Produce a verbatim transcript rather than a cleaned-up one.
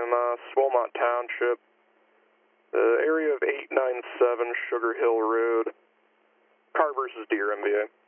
uh, Swalmont Township, the area of eight nine seven Sugar Hill Road. Car versus deer, M V A.